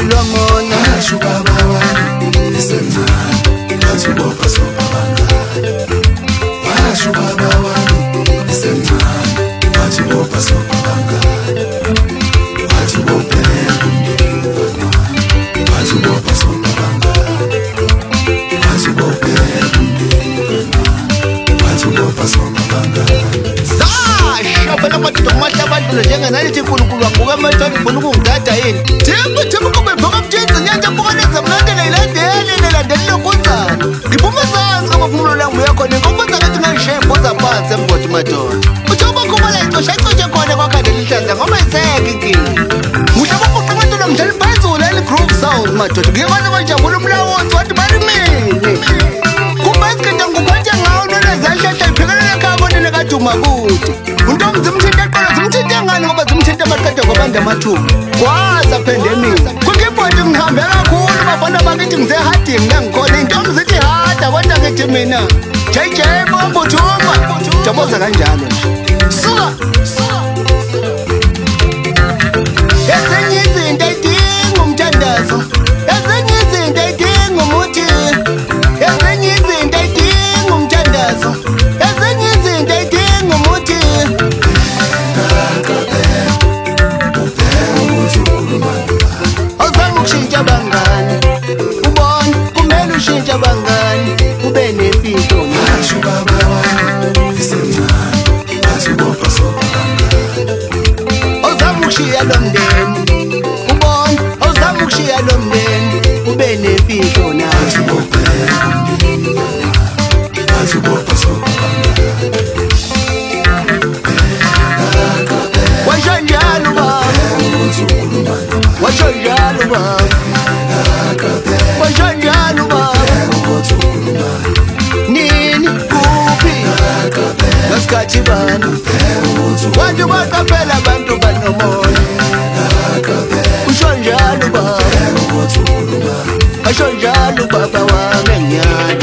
Ukhulelwa ngona Asho baba wami esemncane wathi ubopha sobabangani. Asho baba wami esemncane wathi ubopha sobabangani. Wathi ubopha umndeni wami. Wathi ubopha sobabangani. Wathi ubopha umndeni wami. Wathi ubopha sobabangani. Shabala madoda kumahlabandlo njengenalithi uNkulunkulu wabuka amathoni ufuna ukungidada yini. Themba kube bhoka mthenzi nyanja bukaneza mlandela ilandelele kunzana. Ngiphuma zanzi ngokuphumulo langu yakhona ngokwenza ngathi ngishaye imboza phansi emgodi madoda. Uthoba khumala icosha khona kwakhanda lihlaza ngoba iseke inkingi. Muhlaba kuqhaqhela mdlali phezulu eli groove sound madoda. Ngiyabona bajabula umlawonzi wathi bari mina. Kubasikade nguphathe ngawo nolezahla iphekelela ekhaya konene kaduma kude. Untombi zimthinta eqolo zimthinta ngani ngoba zimthinta amaqede kwabanda amathuba. Kwaza pandemic. Kwikeyboard ngihambe kakhulu bafana bakithi ngize harding nangikhona intombi zithi hada kodwa ngithi mina JJ bombuthuma. Jaboza kanjalo nje. Suka. Ezinye izinto ayidingi umthandazo. Ezinye izinto ayidingi umuthi. Ezinye izinto ayidingi umthandazo. Ezinye izinto ayidingi umuthi. Awuzange ukushintsha bangani. Ubona kumele ushintshe bangani. Ube nemfihlo. Asho baba wami esemncane wathi ubopha sobabangani. Awuzange ukushiya lo mndeni. Ubona awuzange ukushiya lo mndeni. Ube nemfihlo nawe. Wathi ubopha umndeni wami. Wathi ubopha sobabangani. Washo njalo baba. Washo njalo baba. Washo njalo baba. Nini kuphi ngasikhathi bani wathi kwaqaphela abantu banomoya. Usho njalo baba. Washo njalo baba wami ngiyani.